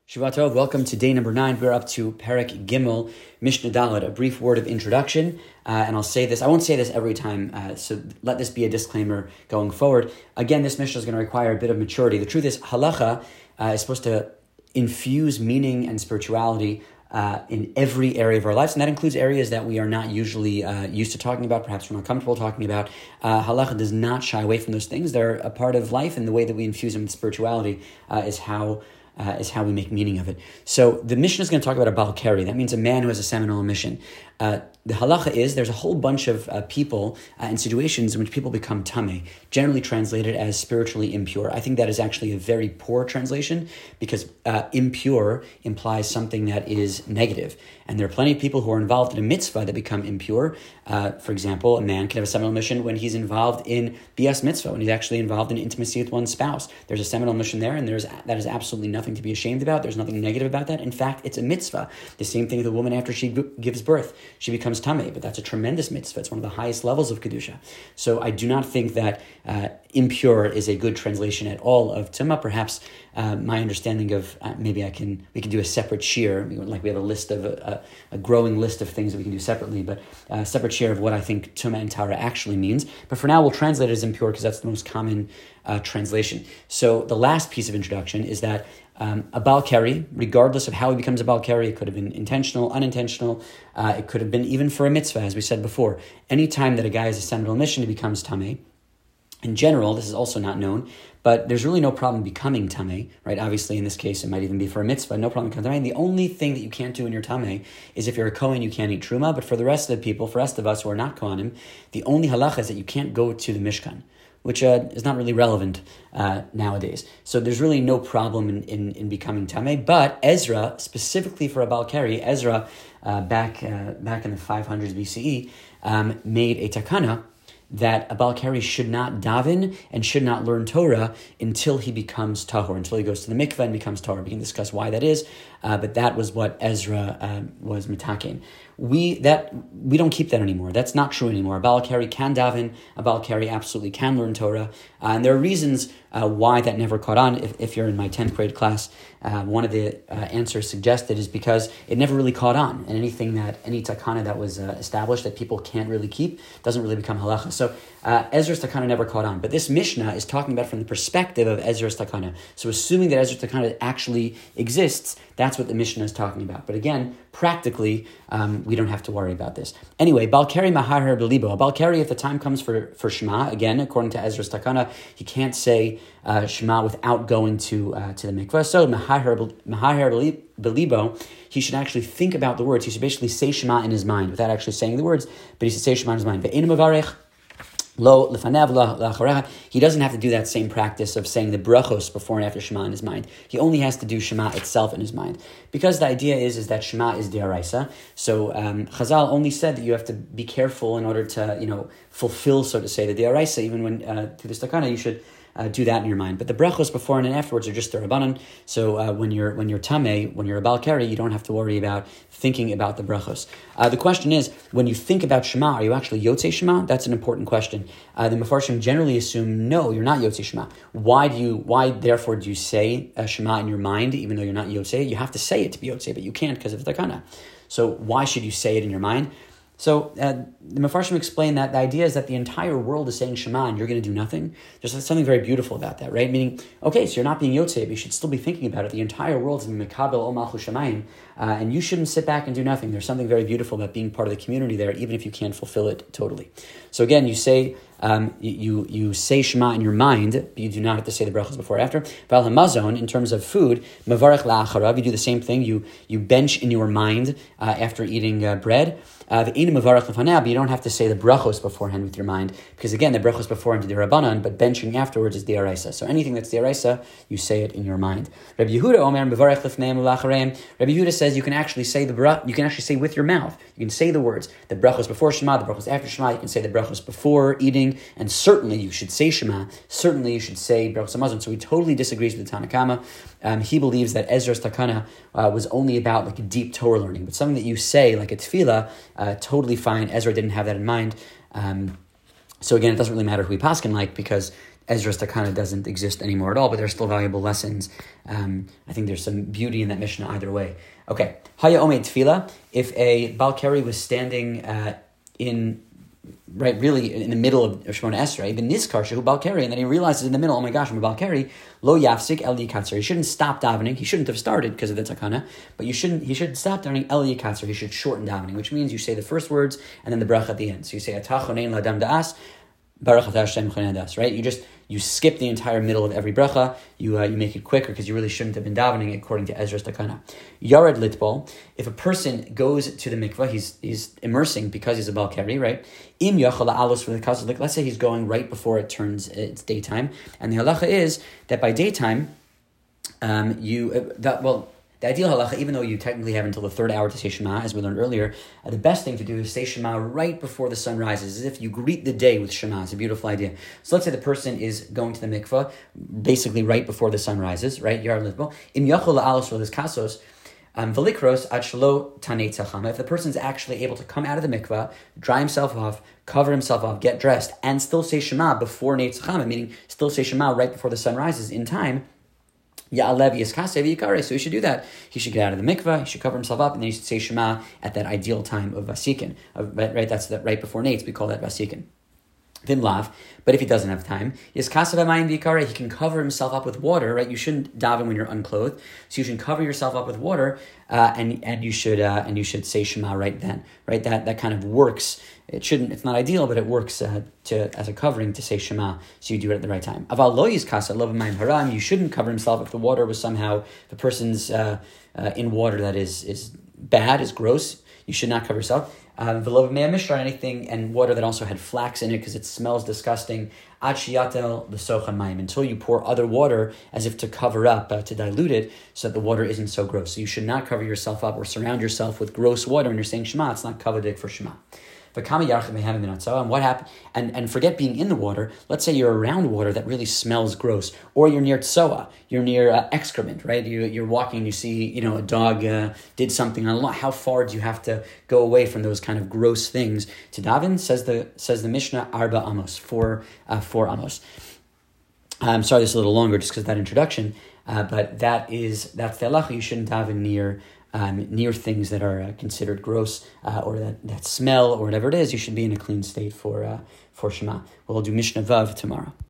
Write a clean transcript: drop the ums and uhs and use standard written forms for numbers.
Shavua Tov, welcome to day number 9. We're up to Perek Gimel, Mishnah Dalet, a brief word of introduction. And I'll say this, I won't say this every time, so let this be a disclaimer going forward. Again, this Mishnah is going to require a bit of maturity. The truth is, halacha is supposed to infuse meaning and spirituality in every area of our lives, and that includes areas that we are not usually used to talking about, perhaps we're not comfortable talking about. Halacha does not shy away from those things. They're a part of life, and the way that we infuse them with spirituality is how we make meaning of it. So the Mishnah is going to talk about a Baal Keri. That means a man who has a seminal mission. The halacha is there's a whole bunch of people and situations in which people become tameh, generally translated as spiritually impure. I think that is actually a very poor translation because impure implies something that is negative. And there are plenty of people who are involved in a mitzvah that become impure. For example, a man can have a seminal mission when he's involved in bias mitzvah, when he's actually involved in intimacy with one's spouse. There's a seminal mission there, and that is absolutely nothing to be ashamed about. There's nothing negative about that. In fact, it's a mitzvah. The same thing with a woman after she gives birth. She becomes tameh, but that's a tremendous mitzvah. It's one of the highest levels of kedusha. So I do not think that impure is a good translation at all of tumah. Perhaps my understanding of maybe we can do a separate shir, like we have a list of a growing list of things that we can do separately, but a separate shir of what I think tumah and tara actually means. But for now, we'll translate it as impure because that's the most common translation. So the last piece of introduction is that a Baal Keri, regardless of how he becomes a Baal Keri, it could have been intentional, unintentional, it could have been even for a mitzvah, as we said before. Anytime that a guy has a seminal mission, he becomes tameh. In general, this is also not known, but there's really no problem becoming tameh, right? Obviously, in this case, it might even be for a mitzvah, no problem becoming tameh. And the only thing that you can't do in your tameh is if you're a Kohen, you can't eat truma, but for the rest of the people, for the rest of us who are not Kohanim, the only halacha is that you can't go to the Mishkan, which is not really relevant nowadays. So there's really no problem in becoming tameh. But Ezra, specifically for a Baal Keri, Ezra, back in the 500s BCE, made a takana that a Baal Keri should not daven and should not learn Torah until he becomes tahor, until he goes to the mikveh and becomes tahor. We can discuss why that is, but that was what Ezra was mitaken. We don't keep that anymore. That's not true anymore. A Baal Keri can daven, a Baal Keri absolutely can learn Torah, and there are reasons why that never caught on. If you're in my 10th grade class, one of the answers suggested is because it never really caught on, and any takana that was established that people can't really keep doesn't really become halacha. So Ezra's takana never caught on, but this Mishnah is talking about from the perspective of Ezra's takana. So assuming that Ezra's takana actually exists, that's what the Mishnah is talking about. But again, practically, we don't have to worry about this. Anyway, Baal Keri mahar belibo. A Baal Keri, if the time comes for Shema, again, according to Ezra's takana, he can't say Shema without going to the mikveh. So mahar belibo, he should actually think about the words. He should basically say Shema in his mind without actually saying the words, but he should say Shema in his mind. Ve'ein mavarech lo lefanav la'achareha. He doesn't have to do that same practice of saying the brachos before and after Shema in his mind. He only has to do Shema itself in his mind. Because the idea is that Shema is d'oraisa. So Chazal only said that you have to be careful in order to, fulfill, so to say, the d'oraisa. Even when through the stakana, you should do that in your mind. But the brachos before and afterwards are just the rabbanon. So when you're tameh, when you're a Baal Keri, you don't have to worry about thinking about the brachos. The question is, when you think about Shema, are you actually Yotzei Shema? That's an important question. The Mefarshim generally assume, no, you're not Yotzei Shema. Why therefore do you say Shema in your mind, even though you're not Yotzei? You have to say it to be Yotzei, but you can't because of the takana. So why should you say it in your mind? So the Mefarshim explain that the idea is that the entire world is saying Shema and you're going to do nothing. There's something very beautiful about that, right? Meaning, okay, so you're not being Yotzei, but you should still be thinking about it. The entire world is Mekabel O Malchus Shamayim, and you shouldn't sit back and do nothing. There's something very beautiful about being part of the community there, even if you can't fulfill it totally. So again, you say you say Shema in your mind, but you do not have to say the brachos before or after. Val hamazon, in terms of food, mavarech la'acharav, you do the same thing. You bench in your mind after eating bread. But you don't have to say the brachos beforehand with your mind, because again, the brachos beforehand is the rabbanan, but benching afterwards is the d'oraisa. So anything that's the d'oraisa, you say it in your mind. Rabbi Yehuda Omer mevarech lefneim ulacharem. Rabbi Yehuda says you can actually say you can actually say with your mouth. You can say the words, the brachos before Shema, the brachos after Shema. You can say the brachos before eating, and certainly you should say Shema. Certainly you should say brachos hamazon. So he totally disagrees with the Tanna Kama. He believes that Ezra's takana was only about like a deep Torah learning, but something that you say like a tefillah, totally fine. Ezra didn't have that in mind. So again, it doesn't really matter who we paskin like, because Ezra's Takana doesn't exist anymore at all, but they're still valuable lessons. I think there's some beauty in that Mishnah either way. Okay, Haya Omei Tefillah, if a Balkari was standing really in the middle of Shemona Esrei, even Niskar Shehu Balkari, and then he realizes in the middle, oh my gosh, I'm a Balkari, Lo Yafsik El Yikatzer. He shouldn't stop davening. He shouldn't have started because of the takana, but he shouldn't stop davening El Yikatzer. He should shorten davening, which means you say the first words and then the bracha at the end. So you say Atah Chonein Ladam Da'as, Baruch Atah Hashem Chonein Das, right? You skip the entire middle of every bracha. You make it quicker because you really shouldn't have been davening according to Ezra's Takana. Yared Litbol, if a person goes to the mikvah, he's immersing because he's a Balkari, right? Im Yachal Alos for the Kazalik, let's say he's going right before it's daytime, and the halacha is that by daytime, the ideal halacha, even though you technically have until the third hour to say Shema, as we learned earlier, the best thing to do is say Shema right before the sun rises, as if you greet the day with Shema. It's a beautiful idea. So let's say the person is going to the mikvah, basically right before the sun rises, right? Yar Litbo. Im Yachol Alos for his Kasos, Velikros at Shlo Tanei Tzachama. If the person's actually able to come out of the mikvah, dry himself off, cover himself off, get dressed, and still say Shema before Nei Tzachama, meaning still say Shema right before the sun rises in time, so he should do that. He should get out of the mikvah, he should cover himself up, and then he should say Shema at that ideal time of Vasikin. Right, that's right before Nates, we call that Vasikin. Vimlav, but if he doesn't have time, he can cover himself up with water, right? You shouldn't daven when you're unclothed, so you should cover yourself up with water, and you should say Shema right then, right? That kind of works. It's not ideal, but it works as a covering to say Shema, so you do it at the right time. Aval lo yizkasa lo b'mayim haram. You shouldn't cover himself if the water was somehow, the person's in water that is bad, is gross. You should not cover yourself. V'lo b'mei mishra, anything, and water that also had flax in it because it smells disgusting. Ad shiyatel l'sochan mayim, until you pour other water as if to cover up, to dilute it, so that the water isn't so gross. So you should not cover yourself up or surround yourself with gross water when you're saying Shema. It's not kavadik for Shema. And what happened? And forget being in the water. Let's say you're around water that really smells gross, or you're near tsoa, you're near excrement, right? You're walking, you see, a dog did something on a lot. How far do you have to go away from those kind of gross things to daven? Says the Mishnah, Arba Amos, four Amos. I'm sorry, this is a little longer just because of that introduction, but that's the halacha. You shouldn't daven near things that are considered gross or that smell or whatever it is. You should be in a clean state for Shema. We'll do Mishnah Vav tomorrow.